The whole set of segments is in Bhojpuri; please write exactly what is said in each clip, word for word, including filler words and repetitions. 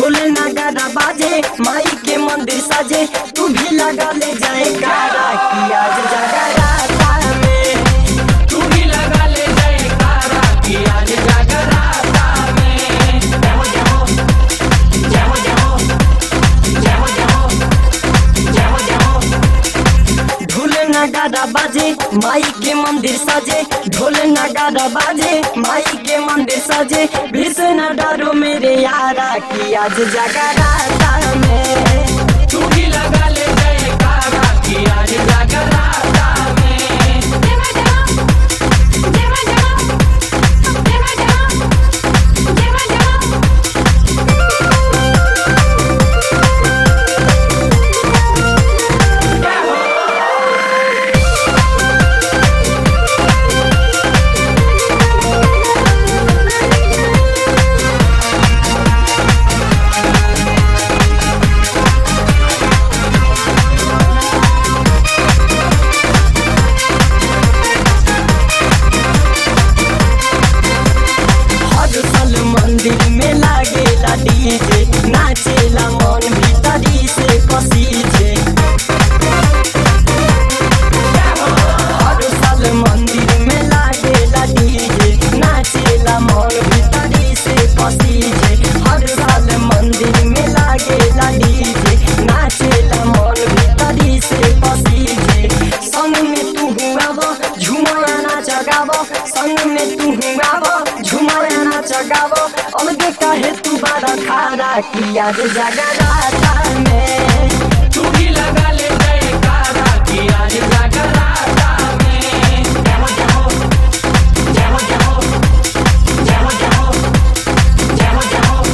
ढोल नगाड़ा बाजे माई के मंदिर साजे तू भी लगा ले जाए कारा की आज जगराता में तू भी लगा ले जाए कारा की आज जगराता में। जय हो जय हो जय हो जय हो जय हो जय हो जय हो। ढोल नगाड़ा बाजे माई के मंदिर साजे ढोल नगाड़ा बाजे माई के मंदिर साजे भीष न डरो मेरे यारा की आज जगराता में तू भी लगा ले जाए कारा की आज जगराता में। मंदिर में लागेला डीजे नाचेला मन भीतरी से पसीजे हर साल मंदिर में लागेला डीजे नाचेला मन भीतरी से पसीजे हर साल मंदिर में लागेला डीजे नाचेला मन भीतरी से पसीजे संग में तू हुआवा झुमाया नाच गावा संग में तू हुआवा झुमाया नाच गावा अलगे काहे तू बड़ा खारा की आज जगराता में तू भी लगा ले जाए कारा की आज जगराता में। जय हो जय हो जय हो जय हो जय हो जय हो जय हो जय हो।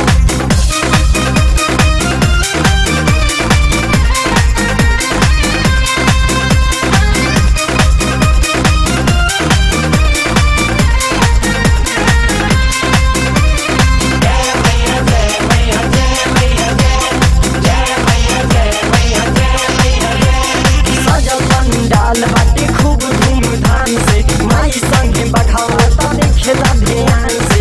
सजल पंडाल बाटे खूब धूमधाम से माई संगे बढ़ाओ तने खेला ध्यान से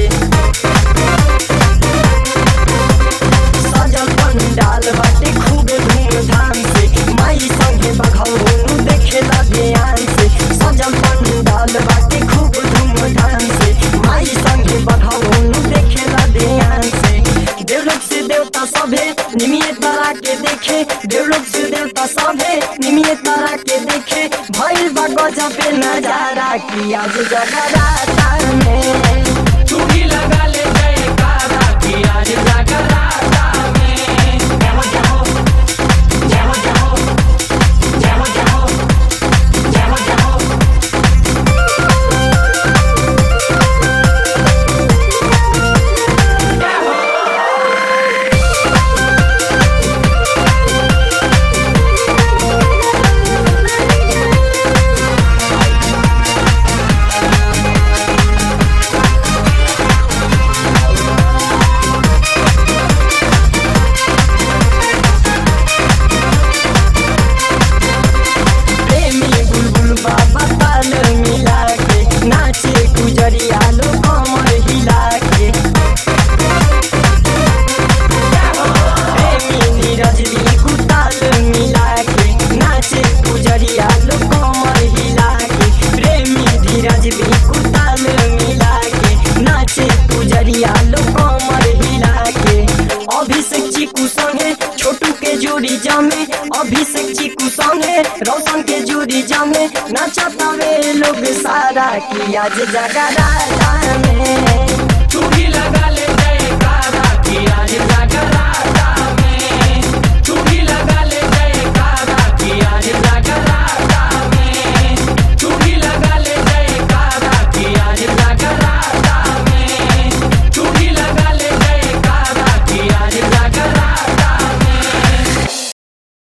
सजल पंडाल बाटे खूब धूमधाम से माई संगे बढ़ाओ देखेला ध्यान से सजल पंडाल बाटे खूब धूमधाम से माई संगे बढ़ाओ देखेला ध्यान से देवलोक से देवता सभे निमिये तारा के देखे देवलोक से देवता सभे निमिये तारा के देखे भइल बा गजब नजारा की आज जगराता में तू भी लगा ले जाए कारा की आज जगराता में। जय हो जय हो जय हो जय हो जय हो जय हो जय हो जय हो। प्रेमी बुलबुल बाबा ताल मिला के नाचे गुजरिया लो कमर हिला के प्रेमी नीरज रिंकू ताल मिला के नाचे गुजरिया लो कमर हिला के प्रेमी धीरज रिंकू ताल मिला के नाचे गुजरिया लो कमर हिला के अभिषेक चीकू संगे छोटू के जोड़ी जमे अभिषेक चीकू संगे रोशन के जोड़ी जमे नाचता वे लोग सारा की आज जगराता में तू भी लगा ले